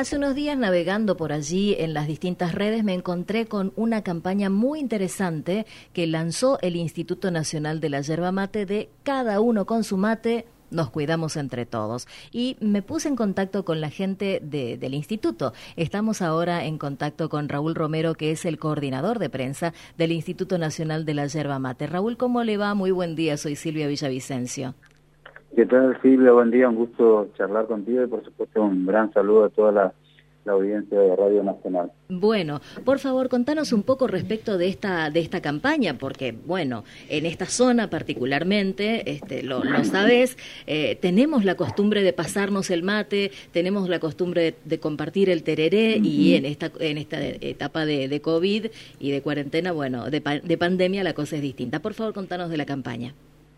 Hace unos días, navegando por allí en las distintas redes, me encontré con una campaña muy interesante que lanzó el Instituto Nacional de la Yerba Mate de Cada uno con su mate, nos cuidamos entre todos. Y me puse en contacto con la gente del instituto. Estamos ahora en contacto con Raúl Romero, que es el coordinador de prensa del Instituto Nacional de la Yerba Mate. Raúl, ¿cómo le va? Muy buen día, soy Silvia Villavicencio. ¿Qué tal, Silvia? Buen día, un gusto charlar contigo y por supuesto un gran saludo a toda la audiencia de Radio Nacional. Bueno, por favor, contanos un poco respecto de esta campaña, porque, bueno, en esta zona particularmente, lo sabes, tenemos la costumbre de pasarnos el mate, tenemos la costumbre de compartir el tereré, y en esta etapa de COVID y de cuarentena, bueno, de pandemia, la cosa es distinta. Por favor, contanos de la campaña.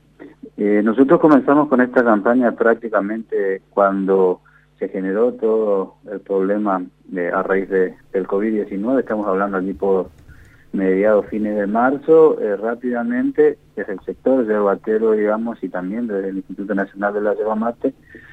Nosotros comenzamos con esta campaña prácticamente cuando se generó todo el problema a raíz del COVID-19, estamos hablando aquí por mediados, fines de marzo. Rápidamente desde el sector yerbatero, digamos, y también desde el Instituto Nacional de la Yerba Mate,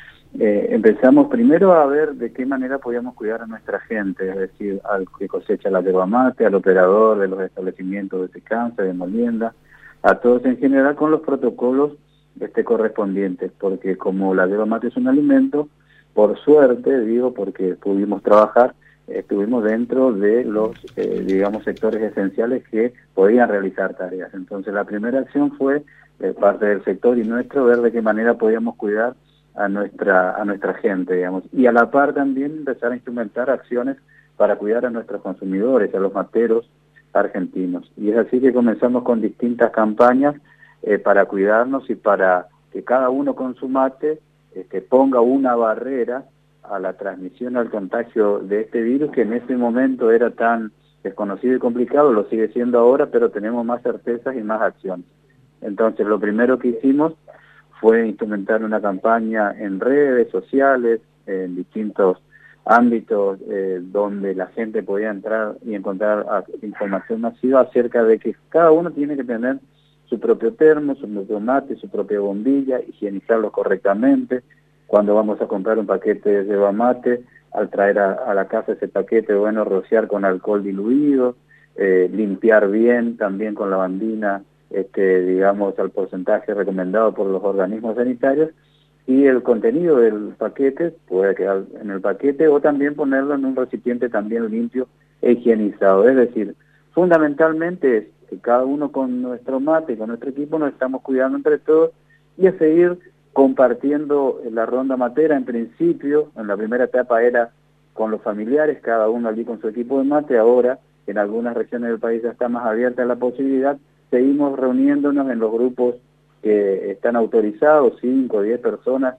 empezamos primero a ver de qué manera podíamos cuidar a nuestra gente, es decir, al que cosecha la yerba mate, al operador de los establecimientos de descanso, de molienda, a todos en general con los protocolos correspondientes, porque como la yerba mate es un alimento, por suerte, digo, porque pudimos trabajar, estuvimos dentro de los, digamos, sectores esenciales que podían realizar tareas. Entonces la primera acción fue, parte del sector y nuestro, ver de qué manera podíamos cuidar a nuestra gente, digamos, y a la par también empezar a instrumentar acciones para cuidar a nuestros consumidores, a los materos argentinos. Y es así que comenzamos con distintas campañas para cuidarnos y para que cada uno con su mate ponga una barrera a la transmisión, al contagio de este virus, que en ese momento era tan desconocido y complicado, lo sigue siendo ahora, pero tenemos más certezas y más acciones. Entonces, lo primero que hicimos fue instrumentar una campaña en redes sociales, en distintos ámbitos donde la gente podía entrar y encontrar información masiva acerca de que cada uno tiene que tener su propio termo, su propio mate, su propia bombilla, higienizarlo correctamente. Cuando vamos a comprar un paquete de yerba mate, al traer a la casa ese paquete, bueno, rociar con alcohol diluido, limpiar bien también con lavandina, digamos, al porcentaje recomendado por los organismos sanitarios, y el contenido del paquete puede quedar en el paquete o también ponerlo en un recipiente también limpio e higienizado. Es decir, fundamentalmente es que cada uno con nuestro mate, con nuestro equipo, nos estamos cuidando entre todos y a seguir compartiendo la ronda matera. En principio, en la primera etapa era con los familiares, cada uno allí con su equipo de mate. Ahora, en algunas regiones del país ya está más abierta la posibilidad. Seguimos reuniéndonos en los grupos que están autorizados, 5 o 10 personas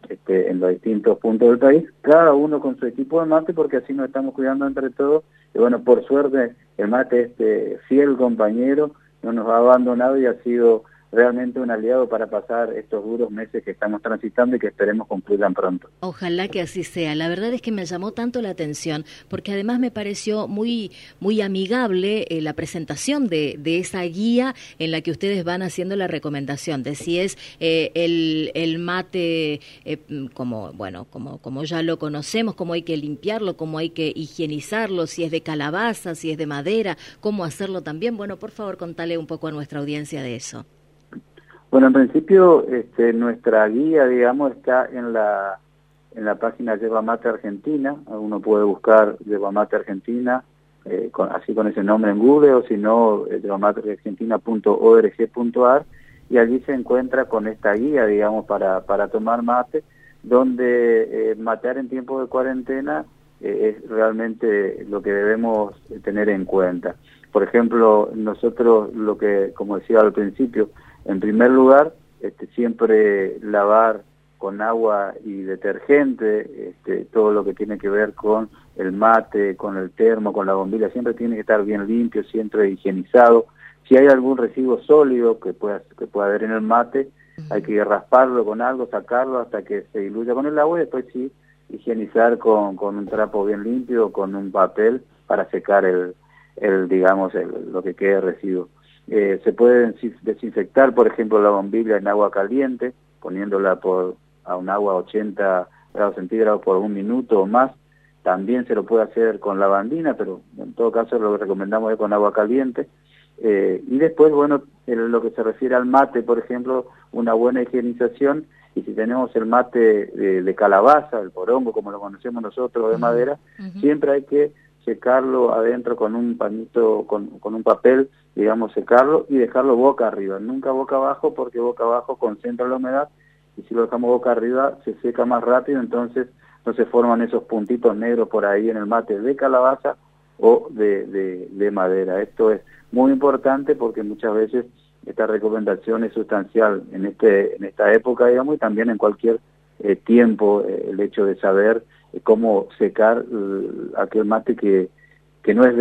en los distintos puntos del país, cada uno con su equipo de mate, porque así nos estamos cuidando entre todos. Y bueno, por suerte, el mate, fiel compañero, no nos ha abandonado y ha sido realmente un aliado para pasar estos duros meses que estamos transitando y que esperemos concluyan pronto. Ojalá que así sea. La verdad es que me llamó tanto la atención, porque además me pareció muy amigable la presentación de esa guía en la que ustedes van haciendo la recomendación de si es el mate como ya lo conocemos, cómo hay que limpiarlo, cómo hay que higienizarlo, si es de calabaza, si es de madera, cómo hacerlo también. Bueno, por favor, contale un poco a nuestra audiencia de eso. Bueno, en principio nuestra guía, digamos, está en la página Yerba Mate Argentina. Uno puede buscar Yerba Mate Argentina, así con ese nombre en Google, o si no, yerbamateargentina.org.ar, y allí se encuentra con esta guía, digamos, para tomar mate, donde matear en tiempo de cuarentena es realmente lo que debemos tener en cuenta. Por ejemplo, nosotros lo que, como decía al principio, en primer lugar, siempre lavar con agua y detergente, todo lo que tiene que ver con el mate, con el termo, con la bombilla, siempre tiene que estar bien limpio, siempre higienizado. Si hay algún residuo sólido que pueda haber en el mate, hay que rasparlo con algo, sacarlo hasta que se diluya con el agua y después sí higienizar con un trapo bien limpio, con un papel para secar lo que quede residuo. Se puede desinfectar, por ejemplo, la bombilla en agua caliente, poniéndola a un agua a 80 grados centígrados por un minuto o más, también se lo puede hacer con lavandina, pero en todo caso lo que recomendamos es con agua caliente. Y después, bueno, en lo que se refiere al mate, por ejemplo, una buena higienización, y si tenemos el mate de calabaza, el porongo, como lo conocemos nosotros, de madera, siempre hay que secarlo adentro con un pañito, con un papel, digamos, secarlo y dejarlo boca arriba, nunca boca abajo, porque boca abajo concentra la humedad, y si lo dejamos boca arriba se seca más rápido, entonces no se forman esos puntitos negros por ahí en el mate de calabaza o de madera. Esto es muy importante porque muchas veces esta recomendación es sustancial en esta época, digamos, y también en cualquier tiempo, el hecho de saber cómo secar aquel mate que no es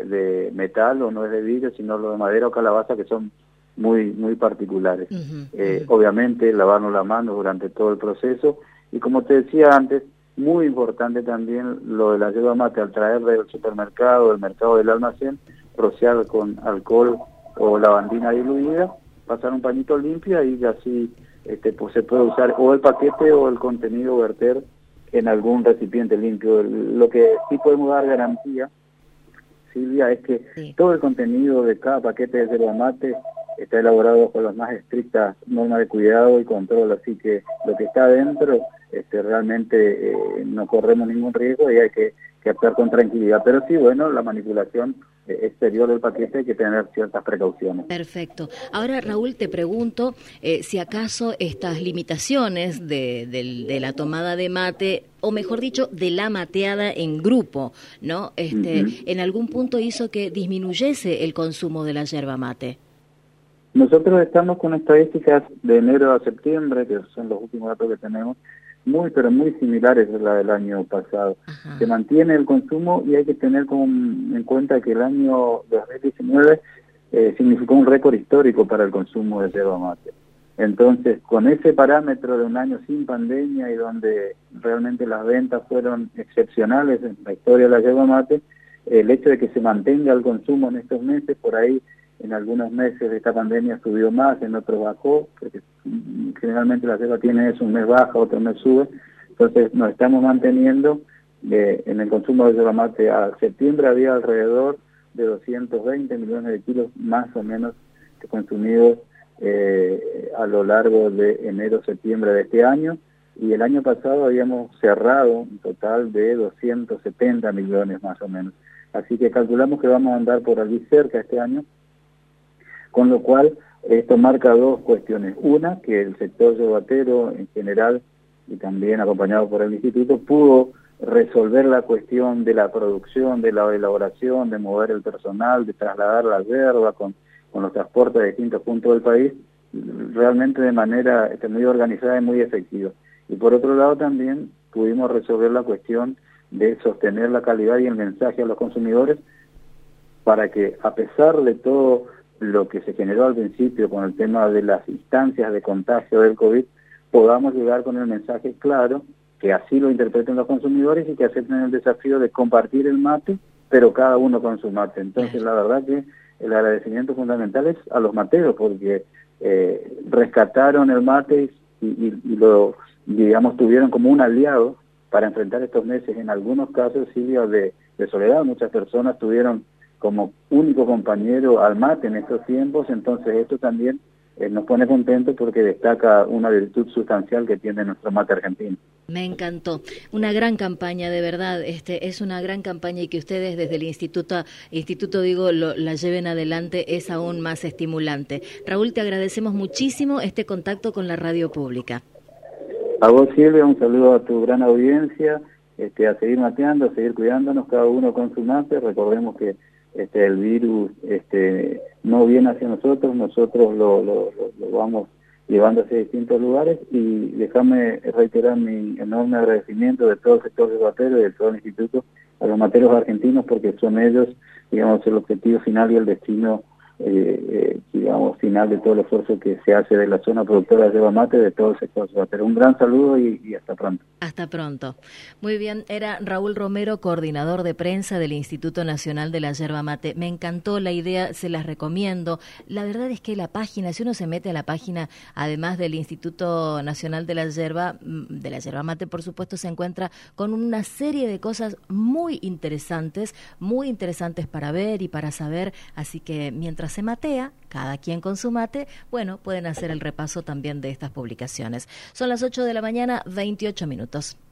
de metal o no es de vidrio, sino lo de madera o calabaza, que son muy particulares. Obviamente lavarnos las manos durante todo el proceso, y como te decía antes, muy importante también lo de la yerba mate al traer del supermercado, del mercado, del almacén, rociar con alcohol o lavandina diluida, pasar un pañito limpio y así pues se puede usar o el paquete o el contenido, verter en algún recipiente limpio. Lo que sí podemos dar garantía, Silvia, es que todo el contenido de cada paquete de yerba mate está elaborado con las más estrictas normas de cuidado y control, así que lo que está adentro realmente no corremos ningún riesgo y hay que actuar con tranquilidad. Pero sí, bueno, la manipulación exterior del paquete hay que tener ciertas precauciones. Perfecto. Ahora, Raúl, te pregunto si acaso estas limitaciones de la tomada de mate, o mejor dicho, de la mateada en grupo, ¿no? En algún punto hizo que disminuyese el consumo de la yerba mate. Nosotros estamos con estadísticas de enero a septiembre, que son los últimos datos que tenemos, pero muy similares a la del año pasado. Se mantiene el consumo y hay que tener en cuenta que el año 2019 significó un récord histórico para el consumo de yerba mate. Entonces, con ese parámetro de un año sin pandemia y donde realmente las ventas fueron excepcionales en la historia de la yerba mate, el hecho de que se mantenga el consumo en estos meses, por ahí en algunos meses de esta pandemia subió más, en otros bajó, porque generalmente la yerba tiene eso, un mes baja, otro mes sube, entonces nos estamos manteniendo en el consumo de yerba mate. A septiembre había alrededor de 220 millones de kilos más o menos consumidos a lo largo de enero-septiembre de este año, y el año pasado habíamos cerrado un total de 270 millones más o menos, así que calculamos que vamos a andar por allí cerca este año, con lo cual esto marca dos cuestiones. Una, que el sector yerbatero en general, y también acompañado por el instituto, pudo resolver la cuestión de la producción, de la elaboración, de mover el personal, de trasladar la yerba con los transportes de distintos puntos del país, realmente de manera muy organizada y muy efectiva. Y por otro lado también pudimos resolver la cuestión de sostener la calidad y el mensaje a los consumidores, para que a pesar de todo lo que se generó al principio con el tema de las instancias de contagio del COVID, podamos llegar con el mensaje claro, que así lo interpreten los consumidores y que acepten el desafío de compartir el mate, pero cada uno con su mate. Entonces, la verdad que el agradecimiento fundamental es a los materos, porque rescataron el mate y lo, digamos, tuvieron como un aliado para enfrentar estos meses. En algunos casos, Silvia, de soledad, muchas personas tuvieron como único compañero al mate en estos tiempos, entonces esto también nos pone contentos porque destaca una virtud sustancial que tiene nuestro mate argentino. Me encantó, una gran campaña, de verdad, es una gran campaña, y que ustedes desde el instituto la lleven adelante es aún más estimulante. Raúl, te agradecemos muchísimo este contacto con la radio pública. A vos, Silvia, un saludo a tu gran audiencia, a seguir mateando, a seguir cuidándonos, cada uno con su mate. Recordemos que el virus no viene hacia nosotros lo vamos llevando hacia distintos lugares, y déjame reiterar mi enorme agradecimiento de todo el sector yerbatero y de todo el instituto a los materos argentinos, porque son ellos, digamos, el objetivo final y el destino digamos, final de todo el esfuerzo que se hace de la zona productora de yerba mate, de todo el sector. Pero un gran saludo y hasta pronto. Hasta pronto. Muy bien, era Raúl Romero, coordinador de prensa del Instituto Nacional de la Yerba Mate. Me encantó la idea, se las recomiendo. La verdad es que la página, si uno se mete a la página, además del Instituto Nacional de la Yerba Mate, por supuesto, se encuentra con una serie de cosas muy interesantes para ver y para saber. Así que mientras se matea, cada quien con su mate, bueno, pueden hacer el repaso también de estas publicaciones. Son las 8 de la mañana, 28 minutos.